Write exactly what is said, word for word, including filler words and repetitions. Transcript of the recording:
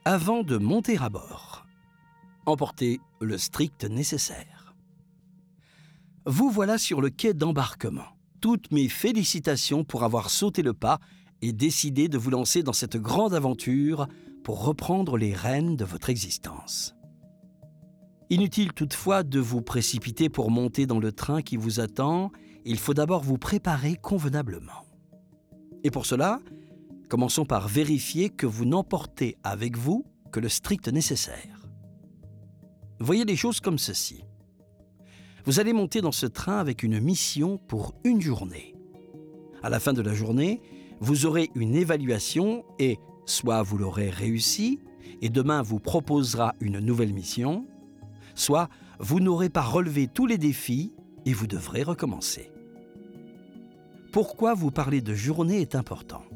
Avant de monter à bord, emportez le strict nécessaire. Vous voilà sur le quai d'embarquement. Toutes mes félicitations pour avoir sauté le pas et décidé de vous lancer dans cette grande aventure pour reprendre les rênes de votre existence. Inutile toutefois de vous précipiter pour monter dans le train qui vous attend, il faut d'abord vous préparer convenablement. Et pour cela, commençons par vérifier que vous n'emportez avec vous que le strict nécessaire. Voyez les choses comme ceci. Vous allez monter dans ce train avec une mission pour une journée. À la fin de la journée, vous aurez une évaluation et soit vous l'aurez réussi et demain vous proposera une nouvelle mission, soit vous n'aurez pas relevé tous les défis et vous devrez recommencer. Pourquoi vous parler de journée est important.